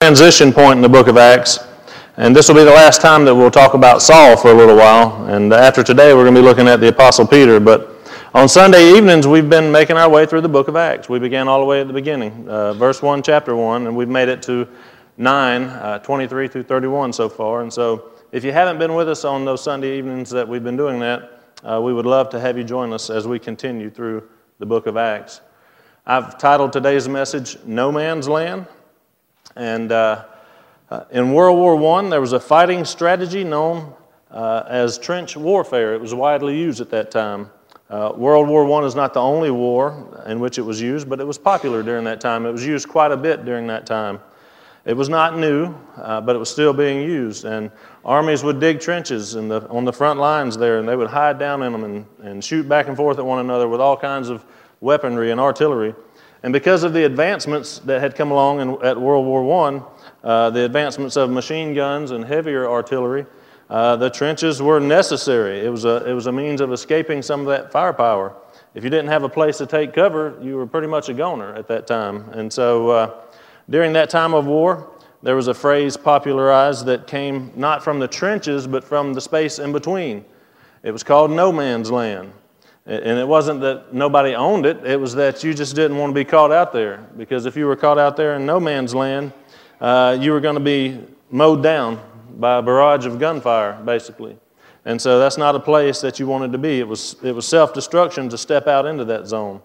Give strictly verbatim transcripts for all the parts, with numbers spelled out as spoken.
Transition point in the book of Acts, and this will be the last time that we'll talk about Saul for a little while, and after today we're going to be looking at the Apostle Peter. But on Sunday evenings we've been making our way through the book of Acts. We began all the way at the beginning, uh, verse one, chapter one, and we've made it to nine, uh, twenty-three through thirty-one so far. And so if you haven't been with us on those Sunday evenings that we've been doing that, uh, we would love to have you join us as we continue through the book of Acts. I've titled today's message, No Man's Land. And uh, uh, in World War One, there was a fighting strategy known uh, as trench warfare. It was widely used at that time. Uh, World War One is not the only war in which it was used, but it was popular during that time. It was used quite a bit during that time. It was not new, uh, but it was still being used. And armies would dig trenches in the, on the front lines there, and they would hide down in them and, and shoot back and forth at one another with all kinds of weaponry and artillery. And because of the advancements that had come along in, at World War One, uh, the advancements of machine guns and heavier artillery, uh, the trenches were necessary. It was, a, it was a means of escaping some of that firepower. If you didn't have a place to take cover, you were pretty much a goner at that time. And so uh, during that time of war, there was a phrase popularized that came not from the trenches, but from the space in between. It was called no man's land. And it wasn't that nobody owned it, it was that you just didn't want to be caught out there. Because if you were caught out there in no man's land, uh, you were going to be mowed down by a barrage of gunfire, basically. And so that's not a place that you wanted to be. It was, it was self-destruction to step out into that zone.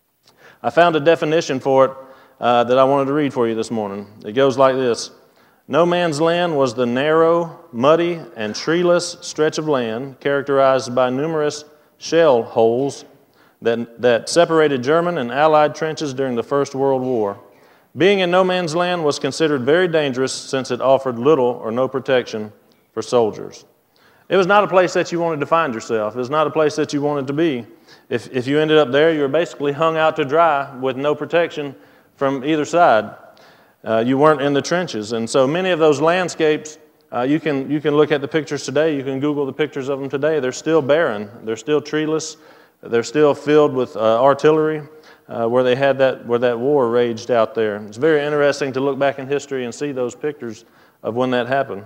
I found a definition for it uh, that I wanted to read for you this morning. It goes like this. No man's land was the narrow, muddy, and treeless stretch of land characterized by numerous shell holes that, that separated German and Allied trenches during the First World War. Being in no man's land was considered very dangerous since it offered little or no protection for soldiers. It was not a place that you wanted to find yourself. It was not a place that you wanted to be. If, if you ended up there, you were basically hung out to dry with no protection from either side. Uh, you weren't in the trenches. And so many of those landscapes, Uh, you can you can look at the pictures today. You can Google the pictures of them today. They're still barren. They're still treeless. They're still filled with uh, artillery uh, where they had that where that war raged out there. It's very interesting to look back in history and see those pictures of when that happened.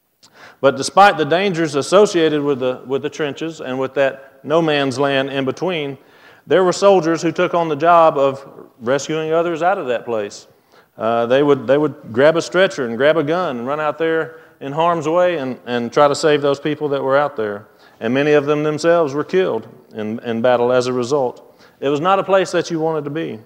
But despite the dangers associated with the with the trenches and with that no man's land in between, there were soldiers who took on the job of rescuing others out of that place. Uh, they would they would grab a stretcher and grab a gun and run out there in harm's way and, and try to save those people that were out there. And many of them themselves were killed in, in battle as a result. It was not a place that you wanted to be.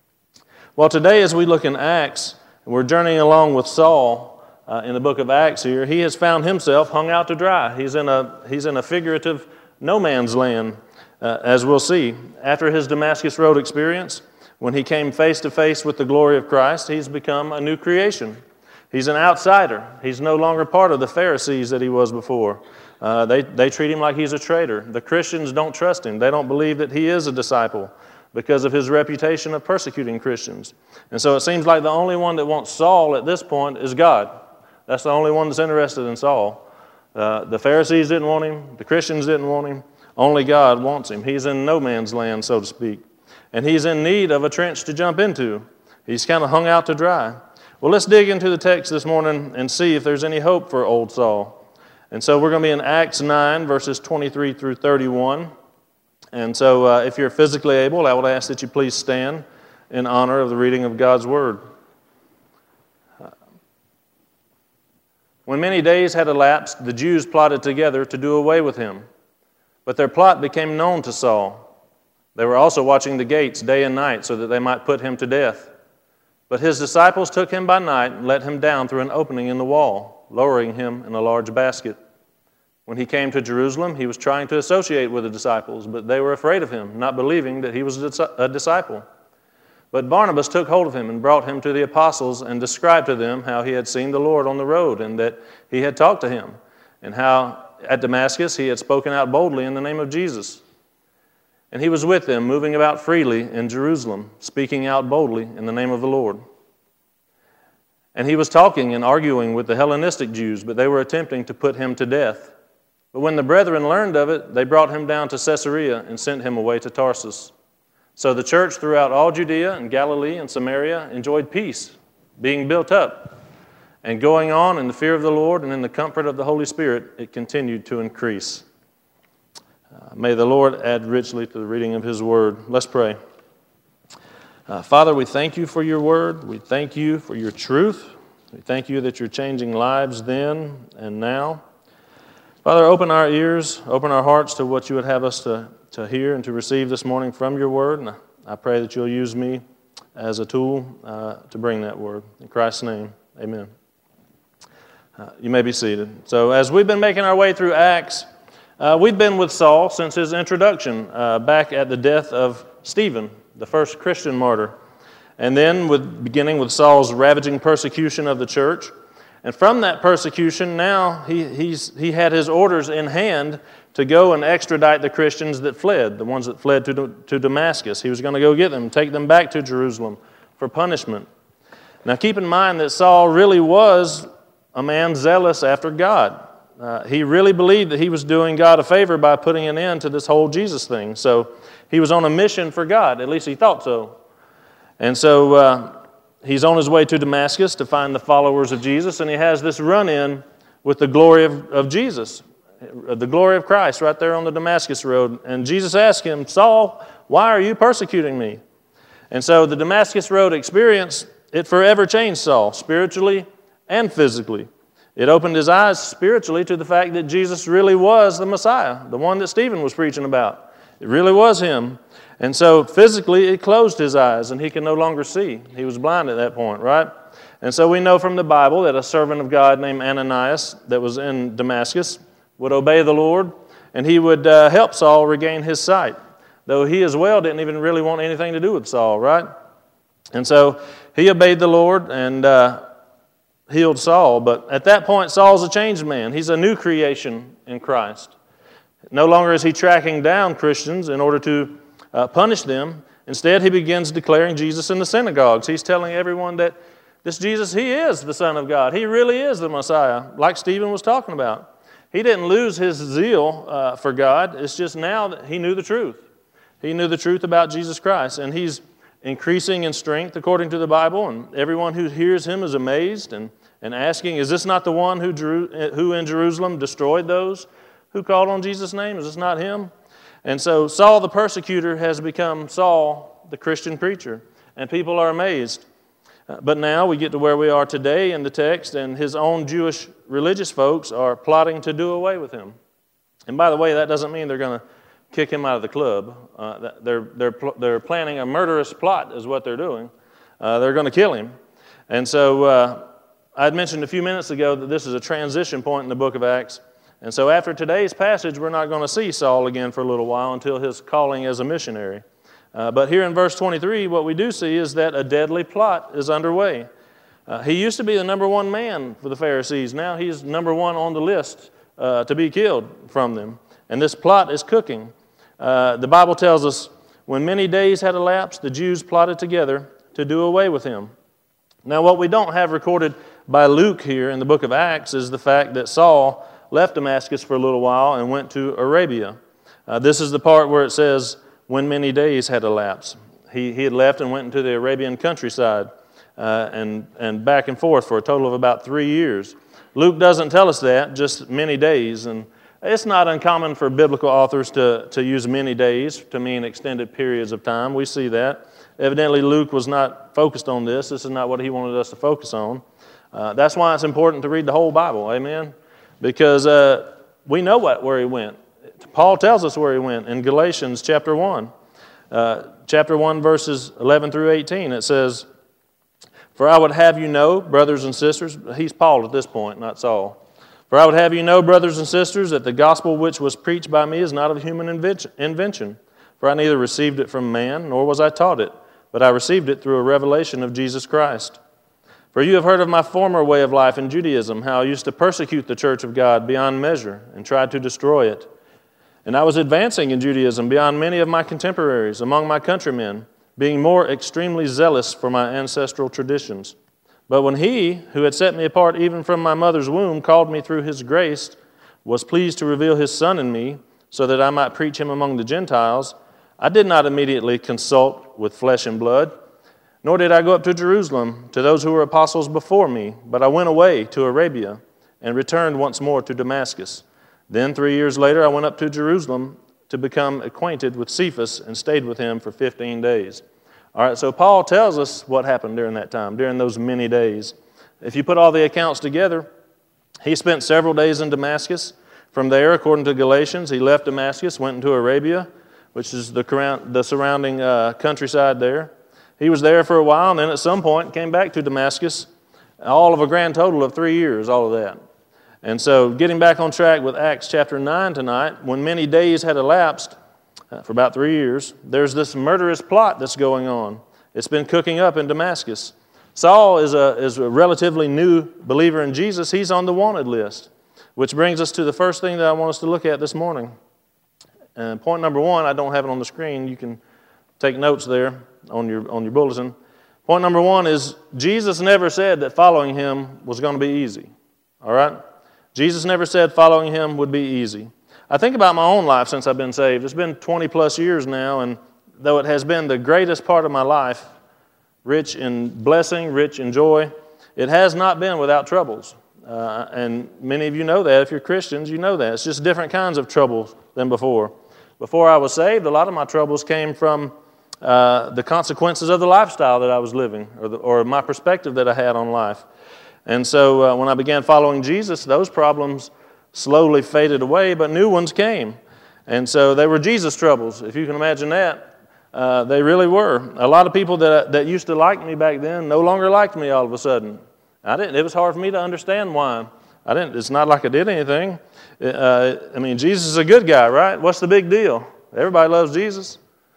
Well, today as we look in Acts, we're journeying along with Saul uh, in the book of Acts here. He has found himself hung out to dry. He's in a, he's in a figurative no man's land, uh, as we'll see. After his Damascus Road experience, when he came face to face with the glory of Christ, he's become a new creation. He's an outsider. He's no longer part of the Pharisees that he was before. Uh, they, they treat him like he's a traitor. The Christians don't trust him. They don't believe that he is a disciple because of his reputation of persecuting Christians. And so it seems like the only one that wants Saul at this point is God. That's the only one that's interested in Saul. Uh, the Pharisees didn't want him. The Christians didn't want him. Only God wants him. He's in no man's land, so to speak. And he's in need of a trench to jump into. He's kind of hung out to dry. Well, let's dig into the text this morning and see if there's any hope for old Saul. And so we're going to be in Acts nine, verses twenty-three through thirty-one. And so uh, if you're physically able, I would ask that you please stand in honor of the reading of God's Word. When many days had elapsed, the Jews plotted together to do away with him. But their plot became known to Saul. They were also watching the gates day and night so that they might put him to death. But his disciples took him by night and let him down through an opening in the wall, lowering him in a large basket. When he came to Jerusalem, he was trying to associate with the disciples, but they were afraid of him, not believing that he was a disciple. But Barnabas took hold of him and brought him to the apostles and described to them how he had seen the Lord on the road and that he had talked to him, and how at Damascus he had spoken out boldly in the name of Jesus. And he was with them, moving about freely in Jerusalem, speaking out boldly in the name of the Lord. And he was talking and arguing with the Hellenistic Jews, but they were attempting to put him to death. But when the brethren learned of it, they brought him down to Caesarea and sent him away to Tarsus. So the church throughout all Judea and Galilee and Samaria enjoyed peace, being built up, And going on in the fear of the Lord and in the comfort of the Holy Spirit, it continued to increase. Uh, may the Lord add richly to the reading of His Word. Let's pray. Uh, Father, we thank You for Your Word. We thank You for Your truth. We thank You that You're changing lives then and now. Father, open our ears, open our hearts to what You would have us to, to hear and to receive this morning from Your Word. And I pray that You'll use me as a tool uh, to bring that Word. In Christ's name, amen. Uh, you may be seated. So as we've been making our way through Acts, uh, we've been with Saul since his introduction uh, back at the death of Stephen, the first Christian martyr. And then with beginning with Saul's ravaging persecution of the church. And from that persecution, now he, he's, he had his orders in hand to go and extradite the Christians that fled, the ones that fled to, to Damascus. He was going to go get them, take them back to Jerusalem for punishment. Now keep in mind that Saul really was a man zealous after God. Uh, he really believed that he was doing God a favor by putting an end to this whole Jesus thing. So he was on a mission for God, at least he thought so. And so uh, he's on his way to Damascus to find the followers of Jesus, and he has this run-in with the glory of, of Jesus, the glory of Christ right there on the Damascus road. And Jesus asked him, Saul, why are you persecuting me? And so the Damascus road experience, it forever changed Saul, spiritually and physically. It opened his eyes spiritually to the fact that Jesus really was the Messiah, the one that Stephen was preaching about. It really was him. And so physically it closed his eyes and he could no longer see. He was blind at that point, right? And so we know from the Bible that a servant of God named Ananias that was in Damascus would obey the Lord, and he would uh, help Saul regain his sight, though he as well didn't even really want anything to do with Saul, right? And so he obeyed the Lord and uh, healed Saul, but at that point, Saul's a changed man. He's a new creation in Christ. No longer is he tracking down Christians in order to uh, punish them. Instead, he begins declaring Jesus in the synagogues. He's telling everyone that this Jesus, he is the Son of God. He really is the Messiah, like Stephen was talking about. He didn't lose his zeal uh, for God. It's just now that he knew the truth. He knew the truth about Jesus Christ, and he's increasing in strength according to the Bible, and everyone who hears him is amazed and and asking, is this not the one who, Jeru- who in Jerusalem destroyed those who called on Jesus' name? Is this not him? And so Saul the persecutor has become Saul the Christian preacher, and people are amazed. Uh, but now we get to where we are today in the text, and his own Jewish religious folks are plotting to do away with him. And by the way, that doesn't mean they're going to kick him out of the club. Uh, they're, they're, they're planning a murderous plot is what they're doing. Uh, they're going to kill him. And so uh, I had mentioned a few minutes ago that this is a transition point in the book of Acts. And so after today's passage, we're not going to see Saul again for a little while until his calling as a missionary. Uh, but here in verse twenty-three, what we do see is that a deadly plot is underway. Uh, he used to be the number one man for the Pharisees. Now he's number one on the list uh, to be killed from them. And this plot is cooking. Uh, the Bible tells us, when many days had elapsed, the Jews plotted together to do away with him. Now what we don't have recorded by Luke here in the book of Acts is the fact that Saul left Damascus for a little while and went to Arabia. Uh, this is the part where it says, when many days had elapsed. He, he had left and went into the Arabian countryside uh, and, and back and forth for a total of about three years. Luke doesn't tell us that, just many days. And it's not uncommon for biblical authors to, to use many days to mean extended periods of time. We see that. Evidently, Luke was not focused on this. This is not what he wanted us to focus on. Uh, that's why it's important to read the whole Bible, amen? Because uh, we know what, where he went. Paul tells us where he went in Galatians chapter one. Uh, chapter one, verses eleven through eighteen, it says, For I would have you know, brothers and sisters, he's Paul at this point, not Saul. For I would have you know, brothers and sisters, that the gospel which was preached by me is not of human invention. For I neither received it from man, nor was I taught it, but I received it through a revelation of Jesus Christ. For you have heard of my former way of life in Judaism, how I used to persecute the church of God beyond measure and tried to destroy it. And I was advancing in Judaism beyond many of my contemporaries among my countrymen, being more extremely zealous for my ancestral traditions. But when he, who had set me apart even from my mother's womb, called me through his grace, was pleased to reveal his Son in me, so that I might preach him among the Gentiles, I did not immediately consult with flesh and blood, Nor did I go up to Jerusalem to those who were apostles before me, but I went away to Arabia and returned once more to Damascus. Then three years later I went up to Jerusalem to become acquainted with Cephas and stayed with him for fifteen days. All right, so Paul tells us what happened during that time, during those many days. If you put all the accounts together, he spent several days in Damascus. From there, according to Galatians, he left Damascus, went into Arabia, which is the, the surrounding uh, countryside there. He was there for a while, and then at some point came back to Damascus, all of a grand total of three years, all of that. And so getting back on track with Acts chapter nine tonight, when many days had elapsed, uh, for about three years, there's this murderous plot that's going on. It's been cooking up in Damascus. Saul is a, is a relatively new believer in Jesus. He's on the wanted list, which brings us to the first thing that I want us to look at this morning. And point number one, I don't have it on the screen. You can take notes there on your, on your bulletin. Point number one is Jesus never said that following him was going to be easy. All right? Jesus never said following him would be easy. I think about my own life since I've been saved. It's been twenty plus years now, and though it has been the greatest part of my life, rich in blessing, rich in joy, it has not been without troubles. Uh, and many of you know that. If you're Christians, you know that. It's just different kinds of troubles than before. Before I was saved, a lot of my troubles came from uh, the consequences of the lifestyle that I was living, or, the, or my perspective that I had on life. And so uh, when I began following Jesus, those problems slowly faded away, but new ones came. And so they were Jesus troubles, if you can imagine that. Uh, they really were. A lot of people that, that used to like me back then no longer liked me all of a sudden. I didn't. It was hard for me to understand why. I didn't. It's not like I did anything. Uh, I mean, Jesus is a good guy, right? What's the big deal? Everybody loves Jesus.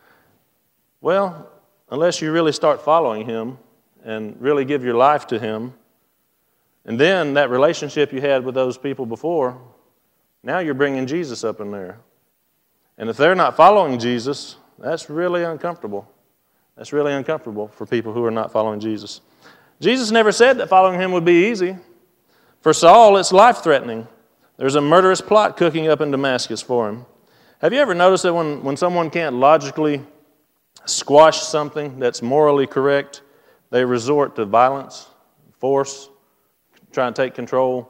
Well, unless you really start following him and really give your life to him, and then that relationship you had with those people before, now you're bringing Jesus up in there. And if they're not following Jesus, that's really uncomfortable. That's really uncomfortable for people who are not following Jesus. Jesus never said that following him would be easy. For Saul, it's life-threatening. There's a murderous plot cooking up in Damascus for him. Have you ever noticed that when, when someone can't logically squash something that's morally correct, they resort to violence, force, try and take control?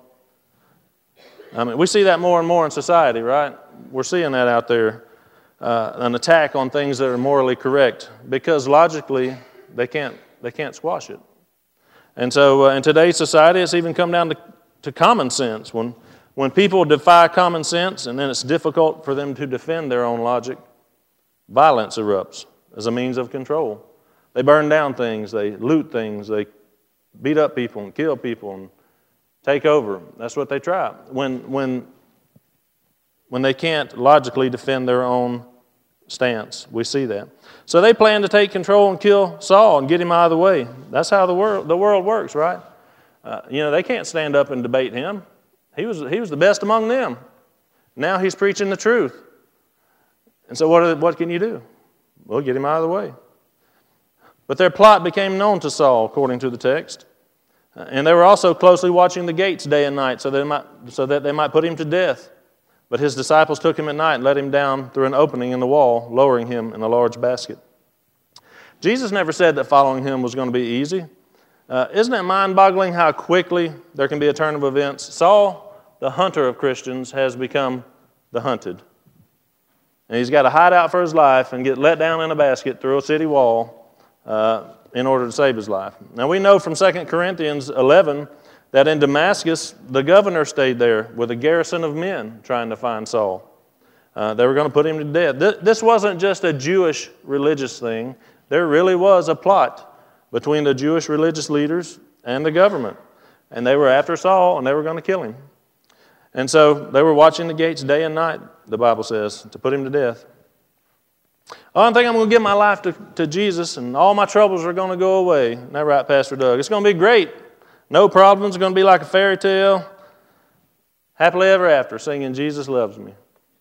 I mean, we see that more and more in society, right? We're seeing that out there, uh, an attack on things that are morally correct, because logically they can't, they can't squash it. And so uh, in today's society, it's even come down to, to common sense. When, when people defy common sense and then it's difficult for them to defend their own logic, violence erupts as a means of control. They burn down things, they loot things, they beat up people and kill people and take over. That's what they try. When, when, when they can't logically defend their own stance, we see that. So they plan to take control and kill Saul and get him out of the way. That's how the world, the world works, right? Uh, you know, they can't stand up and debate him. He was, he was the best among them. Now he's preaching the truth. And so what, what can you do? Well, get him out of the way. But their plot became known to Saul, according to the text. And they were also closely watching the gates day and night so that, they might, so that they might put him to death. But his disciples took him at night and let him down through an opening in the wall, lowering him in a large basket. Jesus never said that following him was going to be easy. Uh, isn't it mind-boggling how quickly there can be a turn of events? Saul, the hunter of Christians, has become the hunted. And he's got to hide out for his life and get let down in a basket through a city wall uh, in order to save his life. Now we know from Second Corinthians eleven that in Damascus, the governor stayed there with a garrison of men trying to find Saul. Uh, they were going to put him to death. This wasn't just a Jewish religious thing. There really was a plot between the Jewish religious leaders and the government. And they were after Saul, and they were going to kill him. And so they were watching the gates day and night, the Bible says, to put him to death. Oh, I think I'm going to give my life to, to Jesus, and all my troubles are going to go away. Isn't that right, Pastor Doug? It's going to be great. No problems. It's going to be like a fairy tale. Happily ever after, singing Jesus Loves Me.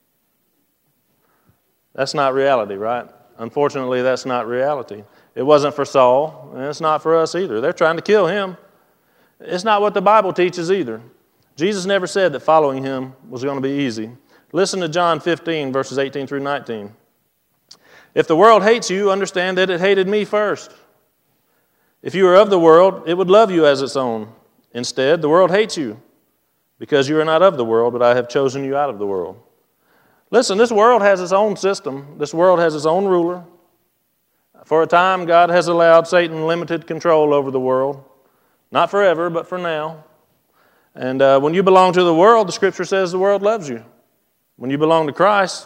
That's not reality, right? Unfortunately, that's not reality. It wasn't for Saul, and it's not for us either. They're trying to kill him. It's not what the Bible teaches either. Jesus never said that following him was going to be easy. Listen to John fifteen, verses eighteen through nineteen. If the world hates you, understand that it hated me first. If you were of the world, it would love you as its own. Instead, the world hates you because you are not of the world, but I have chosen you out of the world. Listen, this world has its own system. This world has its own ruler. For a time, God has allowed Satan limited control over the world. Not forever, but for now. And uh, when you belong to the world, the Scripture says the world loves you. When you belong to Christ,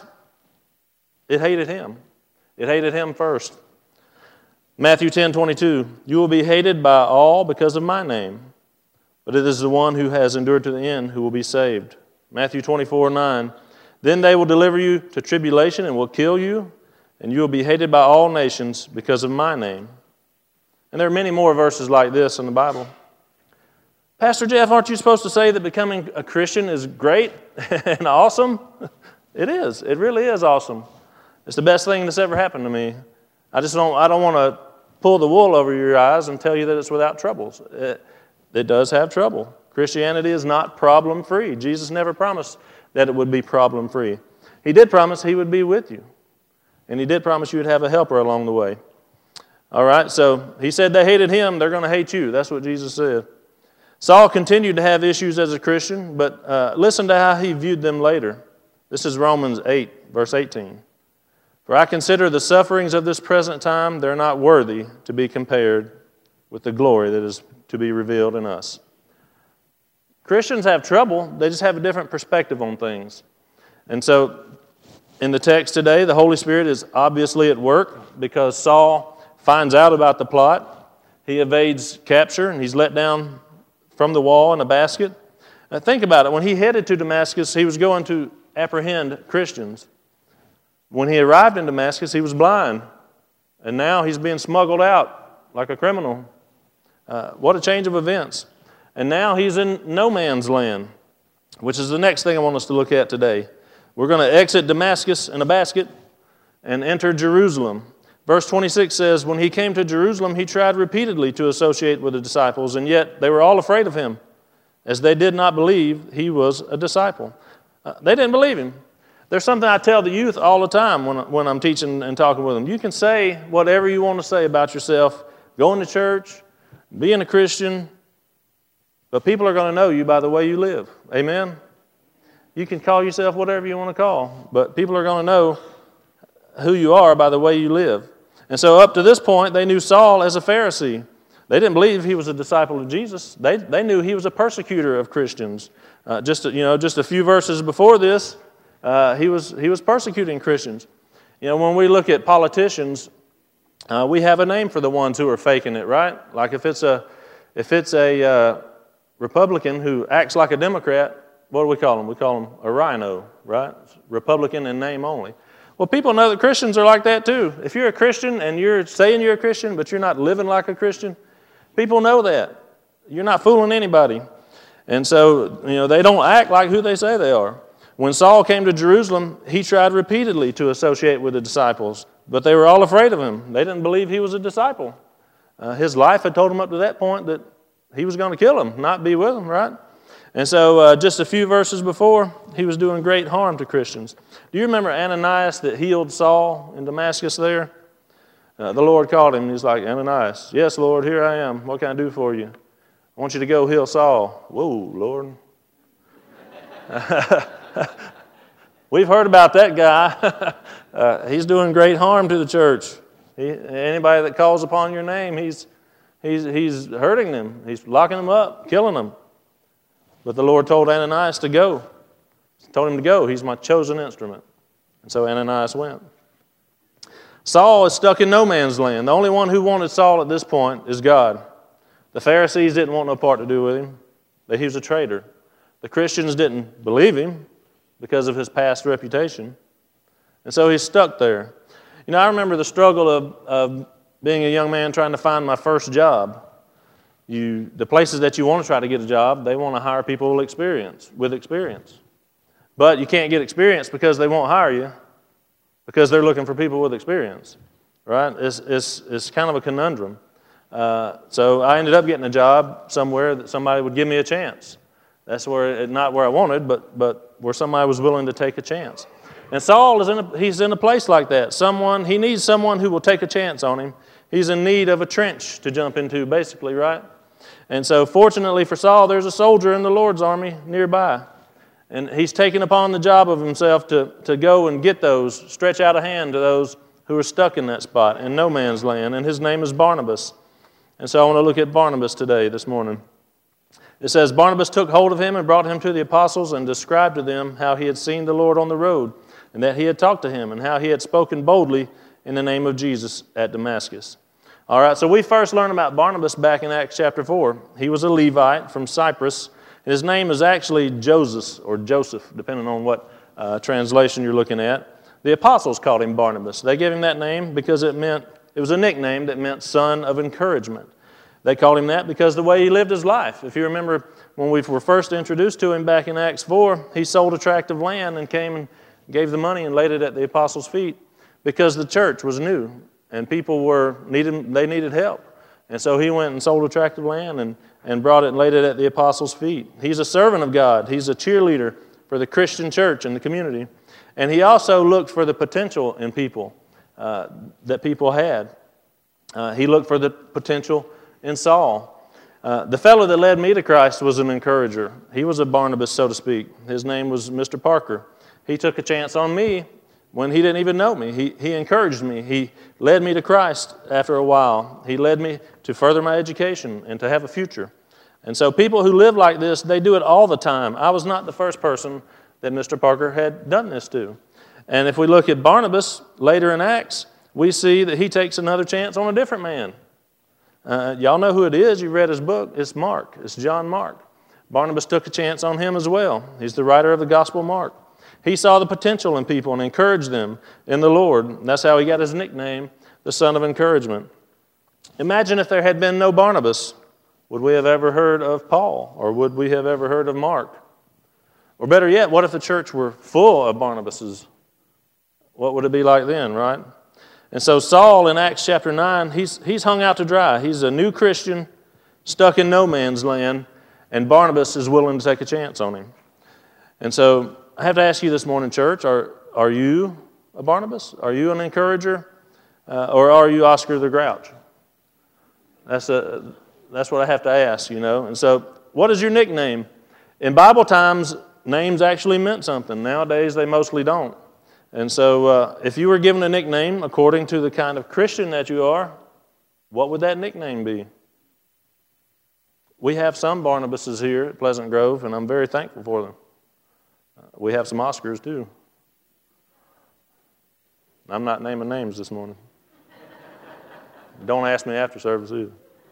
it hated him. It hated him first. Matthew ten twenty-two, you will be hated by all because of my name, but it is the one who has endured to the end who will be saved. Matthew twenty-four nine, then they will deliver you to tribulation and will kill you, and you will be hated by all nations because of my name. And there are many more verses like this in the Bible. Pastor Jeff, aren't you supposed to say that becoming a Christian is great and awesome? It is. It really is awesome. It's the best thing that's ever happened to me. I just don't, I don't want to pull the wool over your eyes and tell you that it's without troubles. It, it does have trouble. Christianity is not problem-free. Jesus never promised that it would be problem-free. He did promise he would be with you. And he did promise you would have a helper along the way. All right, so he said they hated him, they're going to hate you. That's what Jesus said. Saul continued to have issues as a Christian, but uh, listen to how he viewed them later. This is Romans eight, verse eighteen. For I consider the sufferings of this present time, they're not worthy to be compared with the glory that is to be revealed in us. Christians have trouble, they just have a different perspective on things. And so, in the text today, the Holy Spirit is obviously at work because Saul finds out about the plot. He evades capture and he's let down from the wall in a basket. Now think about it. When he headed to Damascus, he was going to apprehend Christians. When he arrived in Damascus, he was blind. And now he's being smuggled out like a criminal. Uh, what a change of events. And now he's in no man's land, which is the next thing I want us to look at today. We're going to exit Damascus in a basket and enter Jerusalem. Verse twenty-six says, when he came to Jerusalem, he tried repeatedly to associate with the disciples, and yet they were all afraid of him, as they did not believe he was a disciple. Uh, they didn't believe him. There's something I tell the youth all the time when, when I'm teaching and talking with them. You can say whatever you want to say about yourself, going to church, being a Christian, but people are going to know you by the way you live. Amen? You can call yourself whatever you want to call, but people are going to know who you are by the way you live. And so up to this point, they knew Saul as a Pharisee. They didn't believe he was a disciple of Jesus. They, they knew he was a persecutor of Christians. Uh, just, you know, just a few verses before this, uh, he was, he was persecuting Christians. You know, when we look at politicians, uh, we have a name for the ones who are faking it, right? Like if it's a, if it's a uh, Republican who acts like a Democrat, what do we call them? We call them a rhino, right? Republican in name only. Well, people know that Christians are like that too. If you're a Christian and you're saying you're a Christian, but you're not living like a Christian, people know that. You're not fooling anybody. And so, you know, they don't act like who they say they are. When Saul came to Jerusalem, he tried repeatedly to associate with the disciples, but they were all afraid of him. They didn't believe he was a disciple. Uh, his life had told him up to that point that he was going to kill him, not be with them, right? And so uh, just a few verses before, he was doing great harm to Christians. Do you remember Ananias that healed Saul in Damascus there? Uh, the Lord called him. He's like, Ananias, yes, Lord, here I am. What can I do for you? I want you to go heal Saul. Whoa, Lord. We've heard about that guy. uh, he's doing great harm to the church. He, anybody that calls upon your name, he's, he's, he's hurting them. He's locking them up, killing them. But the Lord told Ananias to go. He told him to go. He's my chosen instrument. And so Ananias went. Saul is stuck in no man's land. The only one who wanted Saul at this point is God. The Pharisees didn't want no part to do with him. That he was a traitor. The Christians didn't believe him because of his past reputation. And so he's stuck there. You know, I remember the struggle of, of being a young man trying to find my first job. You, the places that you want to try to get a job, they want to hire people with experience, with experience. But you can't get experience because they won't hire you because they're looking for people with experience, right? It's, it's, it's kind of a conundrum. Uh, so I ended up getting a job somewhere that somebody would give me a chance. That's where, not where I wanted, but, but where somebody was willing to take a chance. And Saul is in a, he's in a place like that. Someone, he needs someone who will take a chance on him. He's in need of a trench to jump into, basically, right? And so fortunately for Saul, there's a soldier in the Lord's army nearby. And he's taken upon the job of himself to, to go and get those, stretch out a hand to those who are stuck in that spot in no man's land. And his name is Barnabas. And so I want to look at Barnabas today, this morning. It says, Barnabas took hold of him and brought him to the apostles and described to them how he had seen the Lord on the road and that he had talked to him and how he had spoken boldly in the name of Jesus at Damascus. All right, so we first learn about Barnabas back in Acts chapter four. He was a Levite from Cyprus. His name is actually Joseph or Joseph, depending on what uh, translation you're looking at. The apostles called him Barnabas. They gave him that name because it meant, it was a nickname that meant son of encouragement. They called him that because the way he lived his life. If you remember when we were first introduced to him back in Acts four, he sold a tract of land and came and gave the money and laid it at the apostles' feet because the church was new and people were needed, they needed help. And so he went and sold a tract of land and, and brought it and laid it at the apostles' feet. He's a servant of God. He's a cheerleader for the Christian church and the community. And he also looked for the potential in people uh, that people had. Uh, he looked for the potential in Saul. Uh, the fellow that led me to Christ was an encourager. He was a Barnabas, so to speak. His name was Mister Parker. He took a chance on me when he didn't even know me. He, he encouraged me. He led me to Christ after a while. He led me to further my education and to have a future. And so people who live like this, they do it all the time. I was not the first person that Mister Parker had done this to. And if we look at Barnabas later in Acts, we see that he takes another chance on a different man. Uh, y'all know who it is. You read his book. It's Mark. It's John Mark. Barnabas took a chance on him as well. He's the writer of the Gospel Mark. He saw the potential in people and encouraged them in the Lord. That's how he got his nickname, the Son of Encouragement. Imagine if there had been no Barnabas. Would we have ever heard of Paul? Or would we have ever heard of Mark? Or better yet, what if the church were full of Barnabases? What would it be like then, right? And so Saul in Acts chapter nine, he's, he's hung out to dry. He's a new Christian stuck in no man's land, and Barnabas is willing to take a chance on him. And so I have to ask you this morning, church, are, are you a Barnabas? Are you an encourager? Uh, or are you Oscar the Grouch? That's, a, that's what I have to ask, you know. And so what is your nickname? In Bible times, names actually meant something. Nowadays, they mostly don't. And so uh, if you were given a nickname according to the kind of Christian that you are, what would that nickname be? We have some Barnabases here at Pleasant Grove, and I'm very thankful for them. Uh, we have some Oscars, too. I'm not naming names this morning. Don't ask me after service either.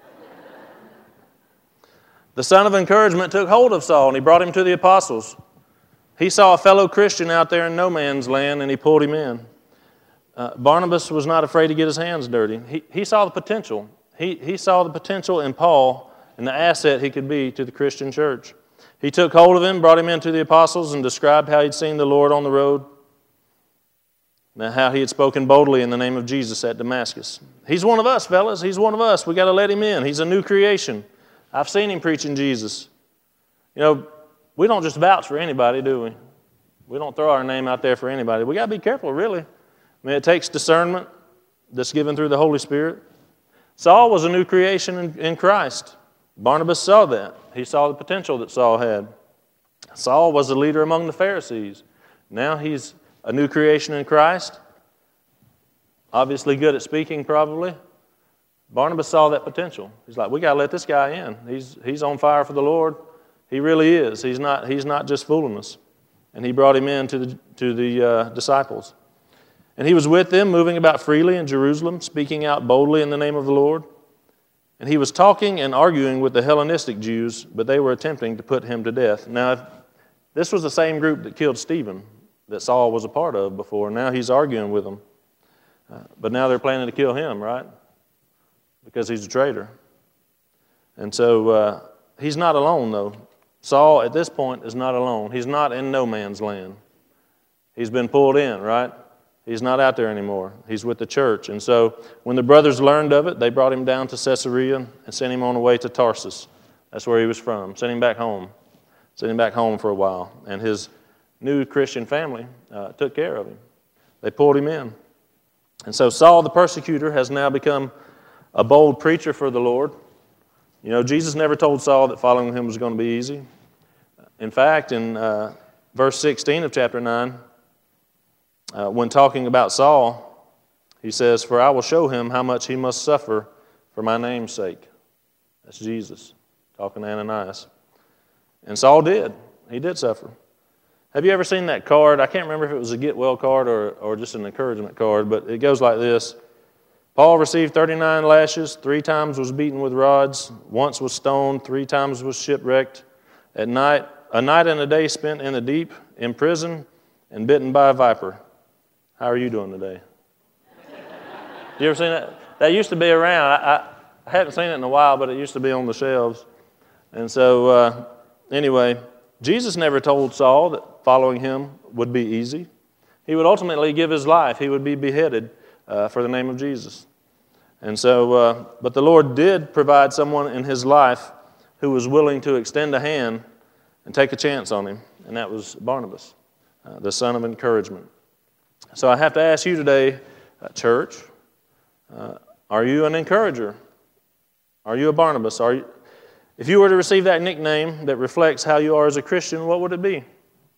The Son of Encouragement took hold of Saul, and he brought him to the apostles. He saw a fellow Christian out there in no man's land, and he pulled him in. Uh, Barnabas was not afraid to get his hands dirty. He, he saw the potential. He, he saw the potential in Paul and the asset he could be to the Christian church. He took hold of him, brought him into the apostles, and described how he'd seen the Lord on the road, and how he had spoken boldly in the name of Jesus at Damascus. He's one of us, fellas. He's one of us. We got to let him in. He's a new creation. I've seen him preaching Jesus. You know, we don't just vouch for anybody, do we? We don't throw our name out there for anybody. We got to be careful, really. I mean, it takes discernment that's given through the Holy Spirit. Saul was a new creation in, in Christ. Barnabas saw that. He saw the potential that Saul had. Saul was a leader among the Pharisees. Now he's a new creation in Christ. Obviously good at speaking, probably. Barnabas saw that potential. He's like, we got to let this guy in. He's, he's on fire for the Lord. He really is. He's not, he's not just fooling us. And he brought him in to the, to the uh, disciples. And he was with them, moving about freely in Jerusalem, speaking out boldly in the name of the Lord. And he was talking and arguing with the Hellenistic Jews, but they were attempting to put him to death. Now, if this was the same group that killed Stephen that Saul was a part of before. Now he's arguing with them. Uh, but now they're planning to kill him, right? Because he's a traitor. And so uh, he's not alone, though. Saul, at this point, is not alone. He's not in no man's land. He's been pulled in, right? He's not out there anymore. He's with the church. And so when the brothers learned of it, they brought him down to Caesarea and sent him on the way to Tarsus. That's where he was from. Sent him back home. Sent him back home for a while. And his new Christian family uh, took care of him. They pulled him in. And so Saul the persecutor has now become a bold preacher for the Lord. You know, Jesus never told Saul that following him was going to be easy. In fact, in uh, verse sixteen of chapter nine, uh, when talking about Saul, he says, "For I will show him how much he must suffer for my name's sake." That's Jesus talking to Ananias. And Saul did. He did suffer. Have you ever seen that card? I can't remember if it was a get well card or, or just an encouragement card, but it goes like this. Paul received thirty-nine lashes, three times was beaten with rods, once was stoned, three times was shipwrecked. At night, a night and a day spent in the deep, in prison, and bitten by a viper. How are you doing today? You ever seen that? That used to be around. I, I, I haven't seen it in a while, but it used to be on the shelves. And so, uh, anyway, Jesus never told Saul that following him would be easy. He would ultimately give his life. He would be beheaded uh, for the name of Jesus. And so, uh, but the Lord did provide someone in his life who was willing to extend a hand and take a chance on him, and that was Barnabas, uh, the son of encouragement. So I have to ask you today, uh, church, uh, are you an encourager? Are you a Barnabas? Are you, if you were to receive that nickname that reflects how you are as a Christian, what would it be?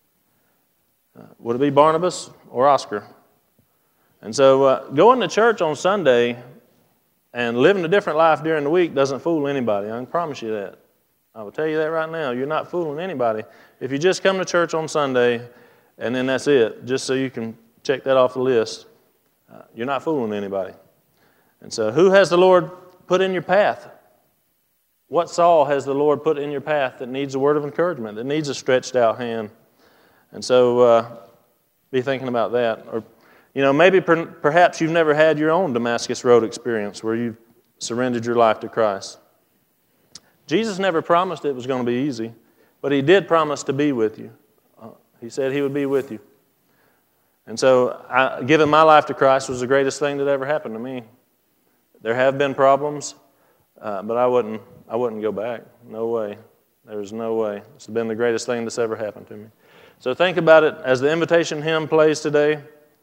Uh, would it be Barnabas or Oscar? And so uh, going to church on Sunday and living a different life during the week doesn't fool anybody. I can promise you that. I will tell you that right now. You're not fooling anybody. If you just come to church on Sunday and then that's it, just so you can check that off the list, uh, you're not fooling anybody. And so who has the Lord put in your path? What Saul has the Lord put in your path that needs a word of encouragement, that needs a stretched out hand? And so uh, be thinking about that. Or, you know, maybe per, perhaps you've never had your own Damascus Road experience where you've surrendered your life to Christ. Jesus never promised it was going to be easy, but he did promise to be with you. Uh, he said he would be with you. And so I, giving my life to Christ was the greatest thing that ever happened to me. There have been problems, uh, but I wouldn't, I wouldn't go back. No way. There's no way. It's been the greatest thing that's ever happened to me. So think about it as the invitation hymn plays today.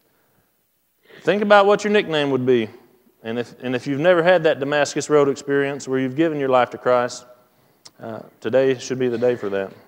Think about what your nickname would be. And if, and if you've never had that Damascus Road experience where you've given your life to Christ, uh, today should be the day for that.